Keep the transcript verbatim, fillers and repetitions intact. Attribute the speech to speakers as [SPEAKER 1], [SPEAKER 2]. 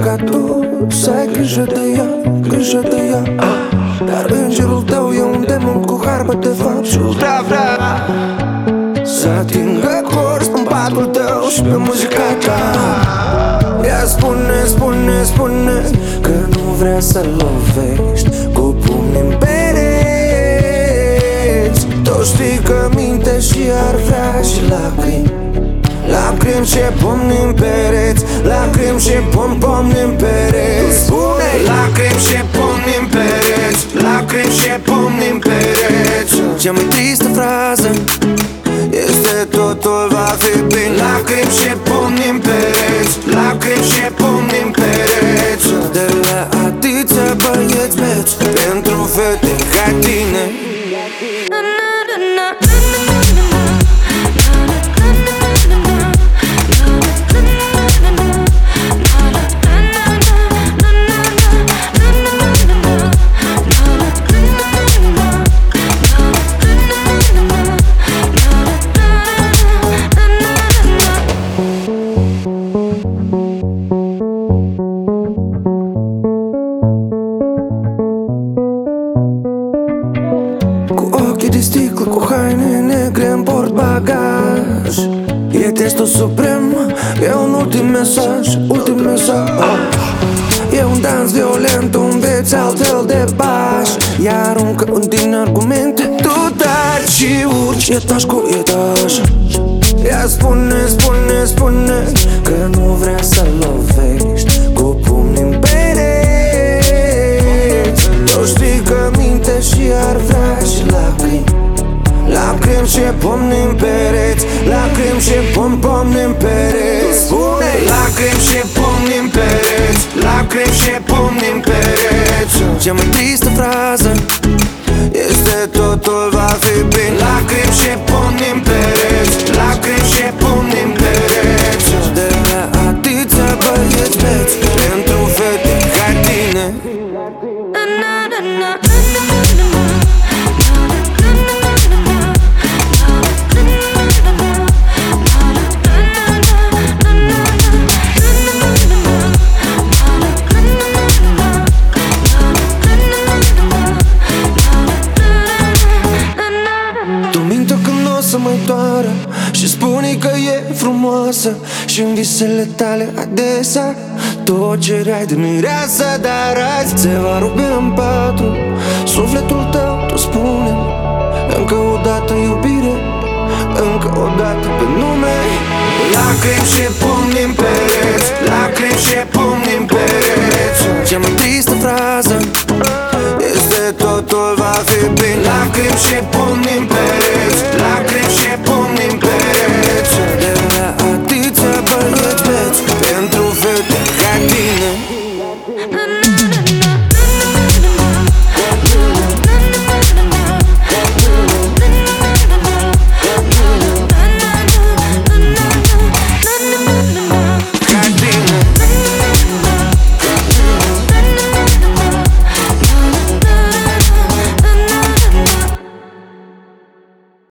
[SPEAKER 1] ca tu să ai grijă de ea, grijă de ea. Dar îngerul tău e un demon cu harbă de fapt și vrea, vrea să atingă cors în patul tău și pe muzica ta. Ea spune, spune, spune că nu vrea să lovești cu pumnii în pereți. Tu știi că minte și ar vrea și lacrimi, lacrimi și pumni în pereți, lacrimi și pom, pomni în pereți. Spune lacrimi și pumni în pereți, lacrimi și pomni în pereți. Cea mai tristă frază este totul va fi bine. Lacrimi și pumni în pereți, lacrimi și pumni în pereți. De la atâția băieți beți pentru fete ca tine. De sticlă cu haine negre în portbagaj. E testul suprem, e un ultim mesaj, ultim mesaj. E un dans violent, un veț altfel de baș. Ea aruncă în tine argumente, tu taci și urci etaj cu etaj. Ea spune, spune, spune că nu vrea să lovești cu pumnii în pereți. Tu știi că minte și ar vrea și lacrimi, lacrimi și pomni în pereți, lacrimi și pom, pomni în pereți. Spune lacrimi și pomni în pereți, lacrimi și pomni în pereți. Cea mai tristă frază este totul va fi bine. Lacrimi și pomni în pereți, lacrimi și pomni în pereți. De la atâția băieți beți pentru fete ca tine. Să mai doară și spune că e frumoasă și în visele tale adesea tot cereai de mireasă. Dar azi se va rupe în patru sufletul tău, tu spune încă o dată iubire, încă o dată pe nume. Lacrimi și pomni